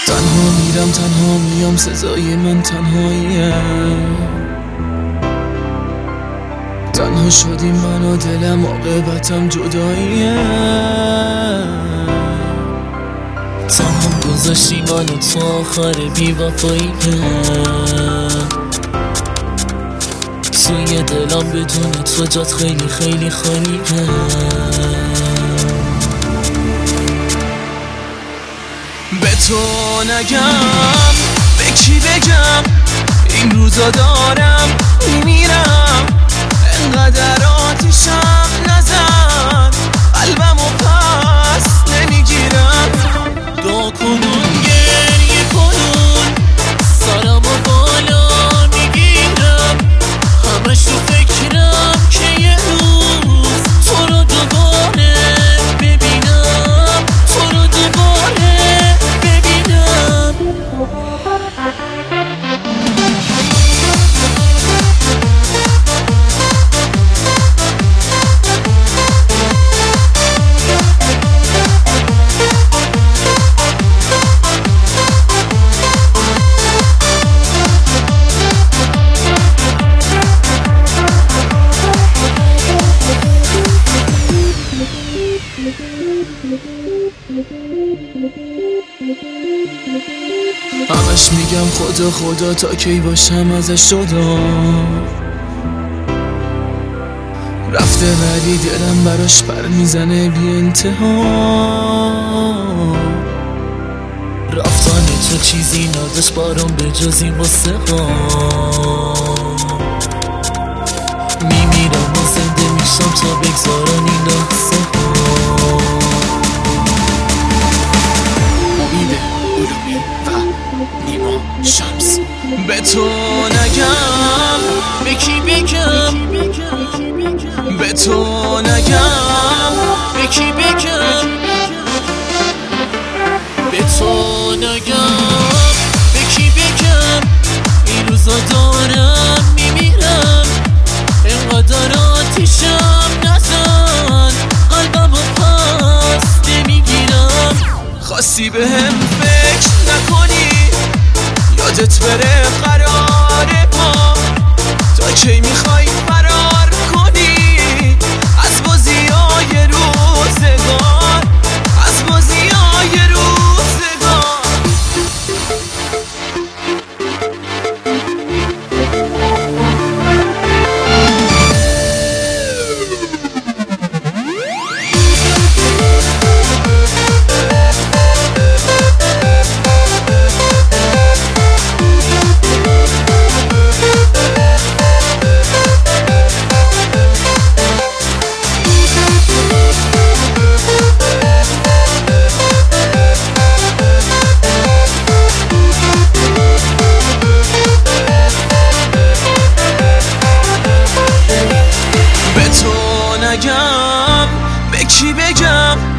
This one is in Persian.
تنها میرم تنها میام، سزای من تنهاییم. تنها شدیم من و دلم، عاقبتم جداییه. تنها گذاشتی منو تا آخر بی‌وفاییه. توی دلم بدون تو جات خیلی خیلی خالیه. به تو نگم به کی بگم، این روزا دارم میمیرم. انقدر آتیشم نزن، قلبمو پس نمیگیرم. دعا کنون گریه کنون، سرمو بالا میگیرم. همش تو فکرم که یه روز تو رو دوباره ببینم، تو رو دوباره ببینم. همش میگم خدا خدا، تا کی باشم ازش جدا. رفته ولی دلم براش پر میزنه بی انتها. رفتن تو چیزی نداشت برام به جز این واسه ها. میمیرم و زنده میشم تا بگذارن این لحظه ها. امیده علومی و نیما شمس. به تو نگم به کی بگم، به تو نگم به کی بگم، به تو نگم به کی بگم. این روزا دارم میمیرم، انقدر آتیشم نزن، قلبمو پس نمیگیرم. خواستی بهم فکر نکنی، یادت بره قرار ما. تا کی میخوای فرار کنی از بازیای روزگار، از بازیای روزگار. نگم به کی بگم،